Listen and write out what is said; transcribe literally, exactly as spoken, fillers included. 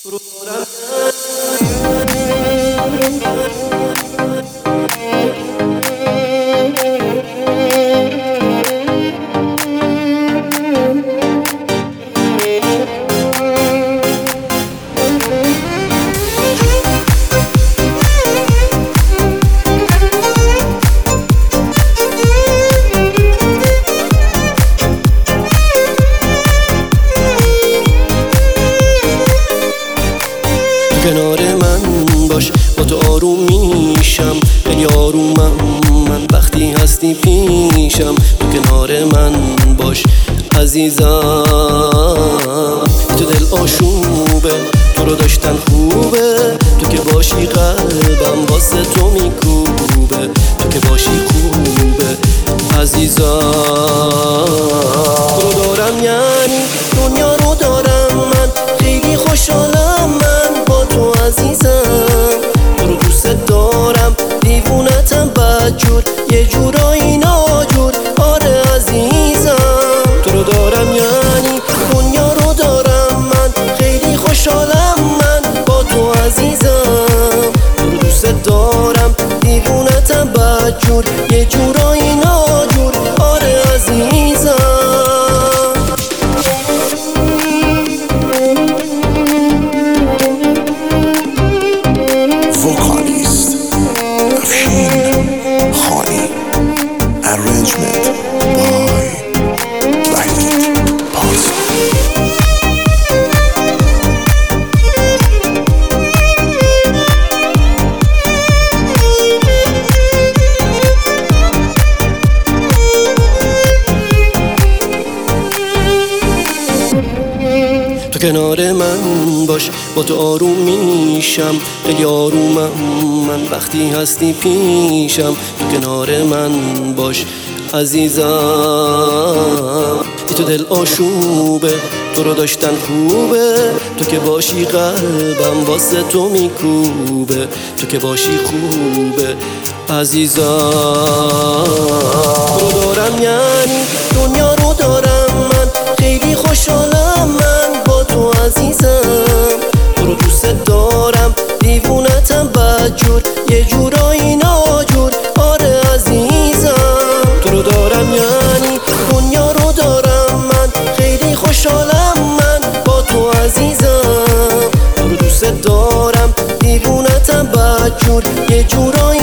کنار من باش، با تو آروم میشم، خیلی آرومم من وقتی هستی پیشم. تو کنار من باش عزیزم، تو دل آشوبه، تو رو داشتن خوبه، تو که باشی قلبم واسه تو میکوبه، تو که باشی خوبه عزیزم. تو رو دارم یعنی دنیا رو دارم من، خیلی خوشحالم من با تو عزیزم. تو رو دوست دارم، دیوونتم بدجور، یه جورایی ناجور، آره عزیزم. تو رو دارم یعنی دنیا رو دارم من، خیلی خوشحالم من با تو عزیزم. تو رو دوست دارم، دیوونتم بدجور، یه جورایی ناجور، آره عزیزم. Vocalist Afshin Khani. Arrangement by Wahid Parsa. تو کنار من باش، با تو آروم میشم، خیلی آرومم من وقتی هستی پیشم. تو کنار من باش عزیزم، ای تو دل آشوبه، تو رو داشتن خوبه، تو که باشی قلبم واسه تو میکوبه، تو که باشی خوبه عزیزم. تو رو دارم یعنی دنیا رو دارم من، خیلی خوشحالم من با تو عزیزم. تو رو دوست دارم، دیوونتم بدجور، یه جورایی ناجور، آره عزیزم. تو رو دارم یعنی دنیا رو دارم من، خیلی خوشحالم من با تو عزیزم. تو رو دوست دارم، دیوونتم بدجور، یه جورایی